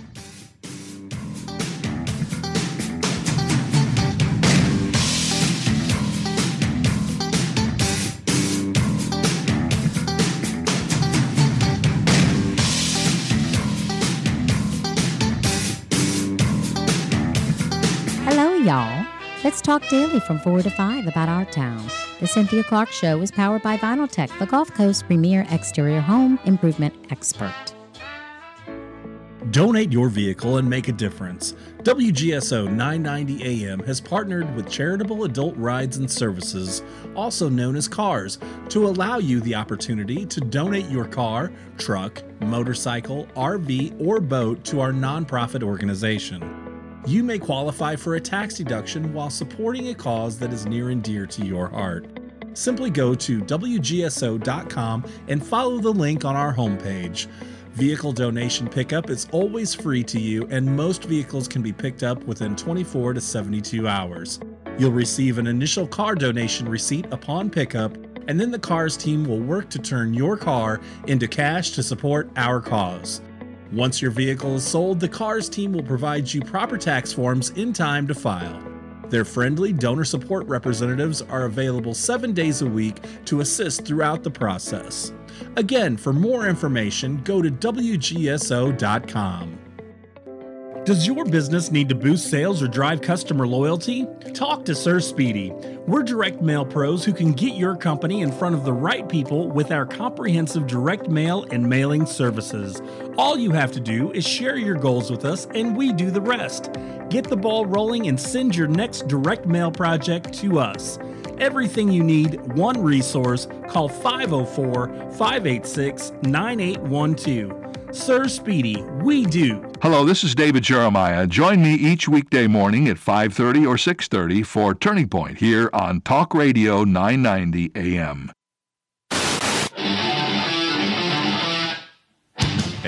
C: Hello, y'all. Let's talk daily from 4 to 5 about our town. The Cynthia Clark Show is powered by VinylTech, the Gulf Coast premier exterior home improvement expert.
J: Donate your vehicle and make a difference. WGSO 990 AM has partnered with Charitable Adult Rides and Services, also known as CARS, to allow you the opportunity to donate your car, truck, motorcycle, RV, or boat to our nonprofit organization. You may qualify for a tax deduction while supporting a cause that is near and dear to your heart. Simply go to WGSO.com and follow the link on our homepage. Vehicle donation pickup is always free to you, and most vehicles can be picked up within 24 to 72 hours. You'll receive an initial car donation receipt upon pickup, and then the CARS team will work to turn your car into cash to support our cause. Once your vehicle is sold, the CARS team will provide you proper tax forms in time to file. Their friendly donor support representatives are available 7 days a week to assist throughout the process. Again, for more information, go to WGSO.com. Does your business need to boost sales or drive customer loyalty? Talk to Sir Speedy. We're direct mail pros who can get your company in front of the right people with our comprehensive direct mail and mailing services. All you have to do is share your goals with us and we do the rest. Get the ball rolling and send your next direct mail project to us. Everything you need, one resource. Call 504-586-9812. Sir Speedy, we do.
K: Hello, this is David Jeremiah. Join me each weekday morning at 5:30 or 6:30 for Turning Point here on Talk Radio 990 AM.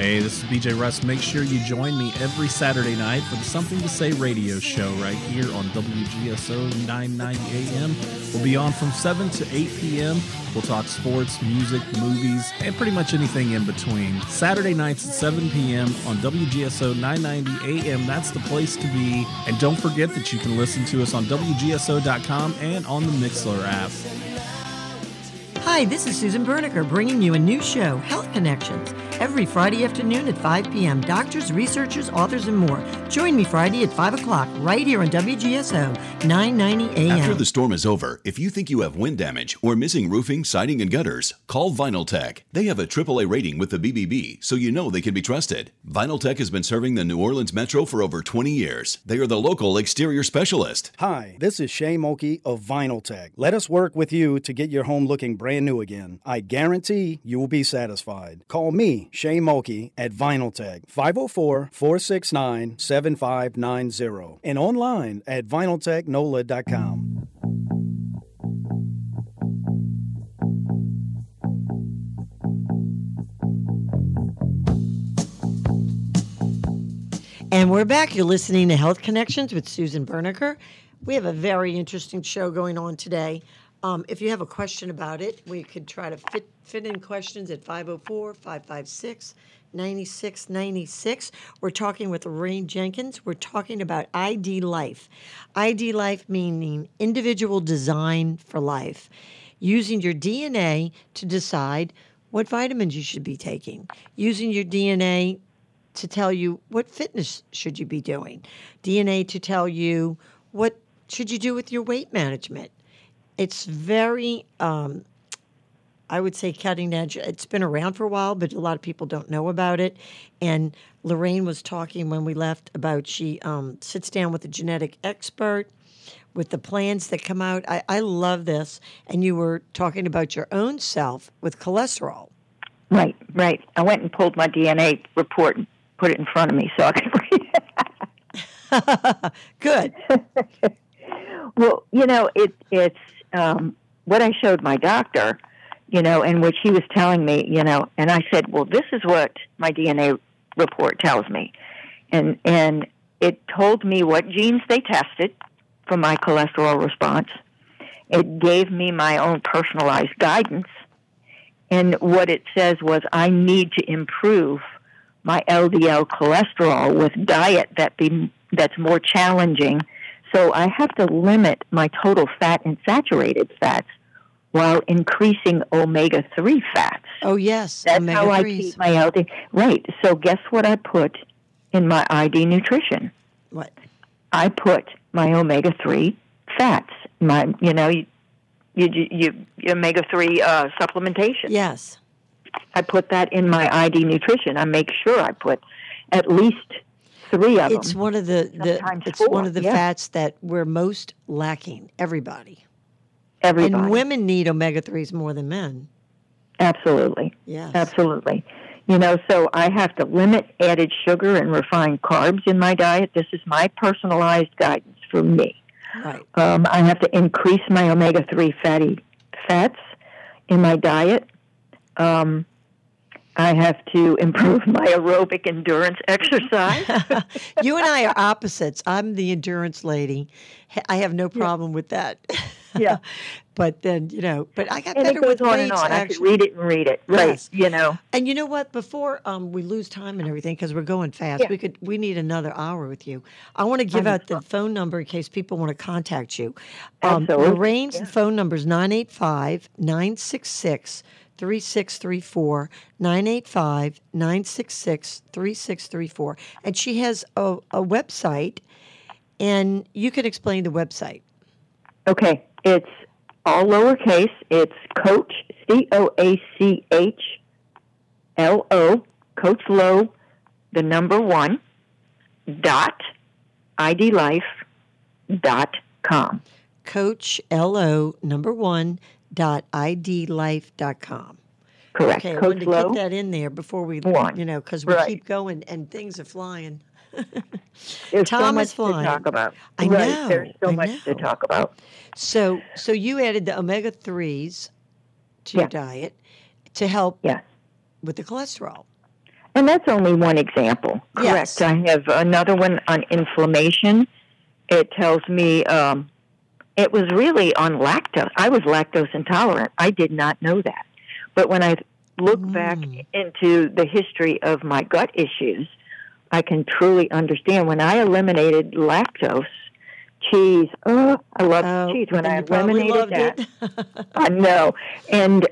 J: Hey, this is BJ Russ. Make sure you join me every Saturday night for the Something to Say radio show right here on WGSO 990 AM. We'll be on from 7 to 8 p.m. We'll talk sports, music, movies, and pretty much anything in between. Saturday nights at 7 p.m. on WGSO 990 AM. That's the place to be. And don't forget that you can listen to us on WGSO.com and on the Mixlr app.
F: Hi, this is Susan Berniker bringing you a new show, Health Connections, every Friday afternoon at 5 p.m. Doctors, researchers, authors, and more. Join me Friday at 5 o'clock right here on WGSO 990 AM.
L: After the storm is over, if you think you have wind damage or missing roofing, siding, and gutters, call VinylTech. They have a AAA rating with the BBB, so you know they can be trusted. VinylTech has been serving the New Orleans Metro for over 20 years. They are the local exterior specialist.
M: Hi, this is Shay Mulkey of VinylTech. Let us work with you to get your home looking brand new again. I guarantee you will be satisfied. Call me, Shay Mulkey, at VinylTech, 504-469-7590, and online at vinyltechnola.com.
F: And we're back. You're listening to Health Connections with Susan Berniker. We have a very interesting show going on today. If you have a question about it, we could try to fit in questions at 504-556-9696. We're talking with Lorraine Jenkins. We're talking about ID Life. ID Life meaning individual design for life. Using your DNA to decide what vitamins you should be taking. Using your DNA to tell you what fitness should you be doing. DNA to tell you what should you do with your weight management. It's very, I would say, cutting edge. It's been around for a while, but a lot of people don't know about it. And Lorraine was talking when we left about she sits down with a genetic expert with the plans that come out. I love this. And you were talking about your own self with cholesterol.
G: Right. I went and pulled my DNA report and put it in front of me so I could read it.
F: Good.
G: Well, it's what I showed my doctor, in which he was telling me, and I said, well, this is what my DNA report tells me. And it told me what genes they tested for my cholesterol response. It gave me my own personalized guidance. And what it says was I need to improve my LDL cholesterol with diet that's more challenging. So I have to limit my total fat and saturated fats while increasing omega-3 fats.
F: Oh, yes.
G: That's
F: omega-3s.
G: how I keep my LDL. Right. So guess what I put in my ID nutrition?
F: What?
G: I put my omega-3 fats. My, your omega-3 supplementation.
F: Yes.
G: I put that in my ID nutrition. I make sure I put at least 3 of them.
F: It's one of the fats that we're most lacking. Everybody. And women need omega-3s more than men.
G: Absolutely.
F: Yes.
G: Absolutely. So I have to limit added sugar and refined carbs in my diet. This is my personalized guidance for me.
F: Right.
G: I have to increase my omega-3 fatty fats in my diet. I have to improve my aerobic endurance exercise.
F: You and I are opposites. I'm the endurance lady. I have no problem with that.
G: Yeah.
F: But then, but I got
G: and
F: better
G: it goes
F: with
G: on
F: weights,
G: and on.
F: actually.
G: I could read it and read it. Right.
F: Yes. And you know what? Before we lose time and everything, because we're going fast, we need another hour with you. I want to give out the phone number in case people want to contact you.
G: Absolutely.
F: Lorraine's phone number is 985-966-3634, 985-966-3634. And she has a website, and you can explain the website.
G: Okay. It's all lowercase. It's Coach, COACHLO, Coach Low, the number 1, .idlife.com.
F: Coach LO number 1 .idlife.com.
G: Correct.
F: Okay, I
G: Coach
F: wanted to
G: Low,
F: get that in there before we,
G: one.
F: because we
G: Right.
F: keep going and things are flying.
G: There's
F: Tom
G: so much
F: is flying.
G: to talk about.
F: I
G: Right,
F: know.
G: There's so
F: I
G: much to
F: know.
G: talk about.
F: So you added the omega-3s to your diet to help with the cholesterol.
G: And that's only one example.
F: Yes.
G: Correct. I have another one on inflammation. It tells me it was really on lactose. I was lactose intolerant. I did not know that. But when I look back into the history of my gut issues, I can truly understand. When I eliminated lactose, cheese, I love cheese. When I eliminated that, I know. And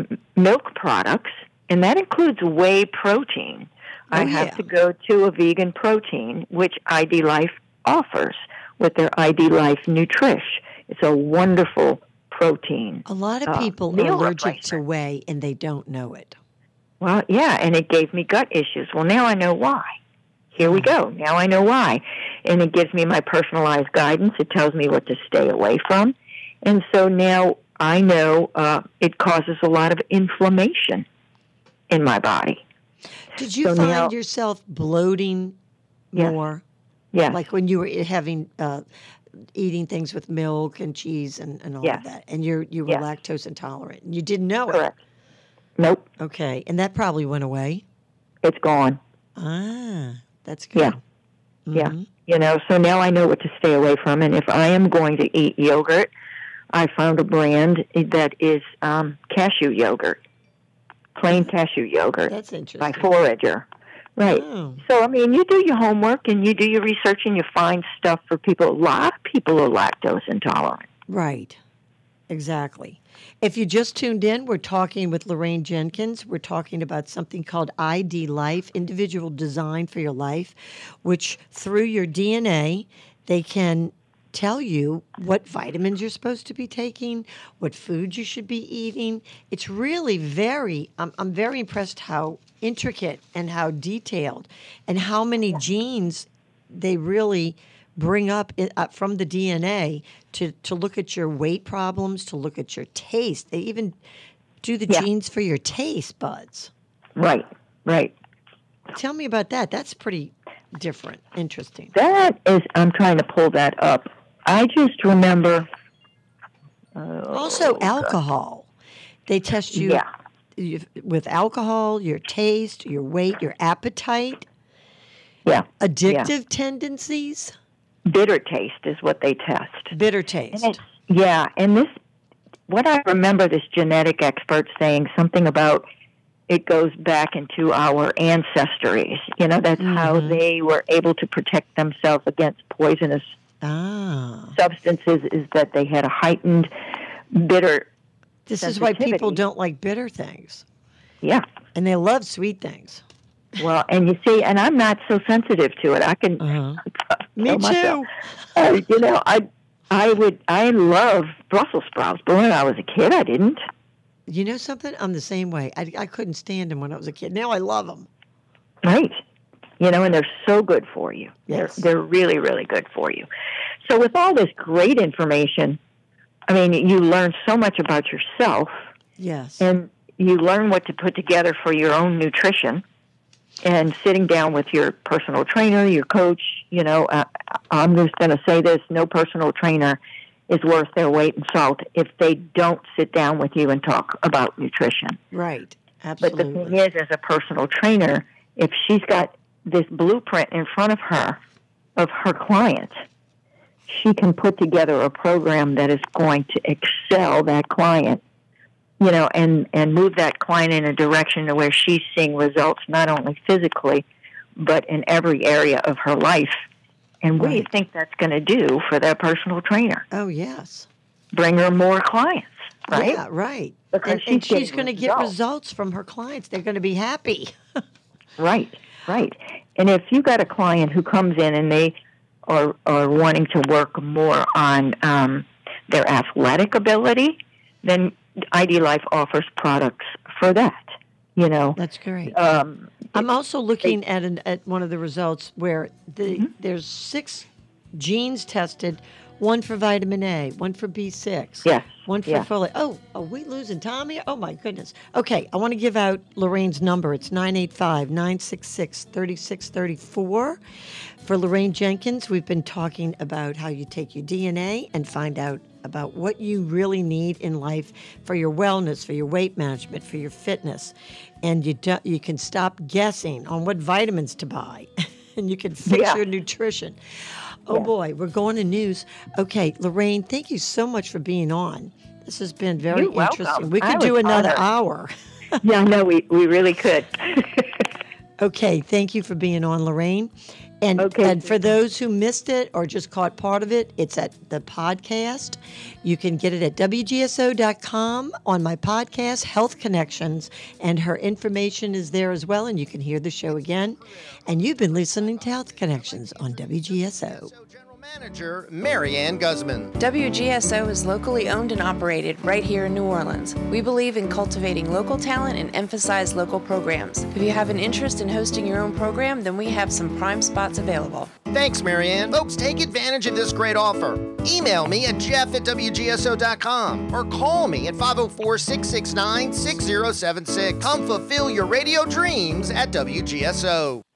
G: milk products, and that includes whey protein. I have to go to a vegan protein, which ID Life offers with their ID Life Nutrish. It's a wonderful protein.
F: A lot of people are allergic to whey, and they don't know it.
G: Well, yeah, and it gave me gut issues. Well, now I know why. Here we go. Now I know why. And it gives me my personalized guidance. It tells me what to stay away from. And so now I know it causes a lot of inflammation in my body.
F: Did you find yourself bloating more?
G: Yeah.
F: Like when you were having eating things with milk and cheese and all of that, and you were lactose intolerant, and you didn't know
G: Correct. Nope.
F: Okay, and that probably went away.
G: It's gone.
F: Ah, that's good.
G: Yeah. Yeah. So now I know what to stay away from. And if I am going to eat yogurt, I found a brand that is cashew yogurt, plain cashew yogurt.
F: That's interesting.
G: By Forager. Right.
F: Oh.
G: So, you do your homework and you do your research and you find stuff for people. A lot of people are lactose intolerant.
F: Right. Exactly. If you just tuned in, we're talking with Lorraine Jenkins. We're talking about something called ID Life, Individual Design for Your Life, which through your DNA, they can tell you what vitamins you're supposed to be taking, what foods you should be eating. It's really I'm very impressed how intricate and how detailed and how many genes they really bring up from the DNA to look at your weight problems, to look at your taste. They even do the genes for your taste buds.
G: Right.
F: Tell me about that. That's pretty different, interesting.
G: That is, I'm trying to pull that up. I just remember.
F: Also, alcohol. They test you with alcohol, your taste, your weight, your appetite.
G: Yeah.
F: Addictive tendencies.
G: Bitter taste is what they test.
F: Bitter taste.
G: And this, what I remember this genetic expert saying something about it goes back into our ancestries. That's how they were able to protect themselves against poisonous substances, is that they had a heightened bitter
F: This is why people don't like bitter things.
G: Yeah.
F: And they love sweet things.
G: Well, and you see, and I'm not so sensitive to it. I can.
F: Me too.
G: I love Brussels sprouts, but when I was a kid, I didn't.
F: You know something? I'm the same way. I couldn't stand them when I was a kid. Now I love them.
G: Right. And they're so good for you.
F: Yes.
G: They're really, really good for you. So with all this great information, you learn so much about yourself.
F: Yes.
G: And you learn what to put together for your own nutrition. And sitting down with your personal trainer, your coach, I'm just going to say this, no personal trainer is worth their weight in salt if they don't sit down with you and talk about nutrition.
F: Right, absolutely.
G: But the thing is, as a personal trainer, if she's got this blueprint in front of her client, she can put together a program that is going to excel that client, and move that client in a direction to where she's seeing results not only physically, but in every area of her life. And what do you think that's going to do for that personal trainer?
F: Oh, yes.
G: Bring her more clients, right?
F: Yeah, right.
G: Because
F: and she's going to get results from her clients. They're going to be happy.
G: Right. And if you got a client who comes in and they are wanting to work more on their athletic ability, then ID Life offers products for that.
F: That's great. I'm also looking at one of the results where there's 6 genes tested, one for vitamin A, one for B6, one for folate. Oh, are we losing Tommy? Oh, my goodness. Okay, I want to give out Lorraine's number. It's 985-966-3634. For Lorraine Jenkins, we've been talking about how you take your DNA and find out about what you really need in life for your wellness, for your weight management, for your fitness. And you can stop guessing on what vitamins to buy, and you can fix your nutrition. Oh, boy, we're going to news. Okay, Lorraine, thank you so much for being on. This has been very interesting.
G: Welcome.
F: We could do another hour.
G: Yeah, no, we really could.
F: Okay, thank you for being on, Lorraine. And for those who missed it or just caught part of it, it's at the podcast. You can get it at WGSO.com on my podcast, Health Connections, and her information is there as well, and you can hear the show again. And you've been listening to Health Connections on WGSO.
N: Manager Marianne Guzman.
O: WGSO is locally owned and operated right here in New Orleans. We believe in cultivating local talent and emphasize local programs. If you have an interest in hosting your own program, then we have some prime spots available.
N: Thanks, Marianne. Folks, take advantage of this great offer. Email me at jeff@WGSO.com or call me at 504-669-6076. Come fulfill your radio dreams at WGSO.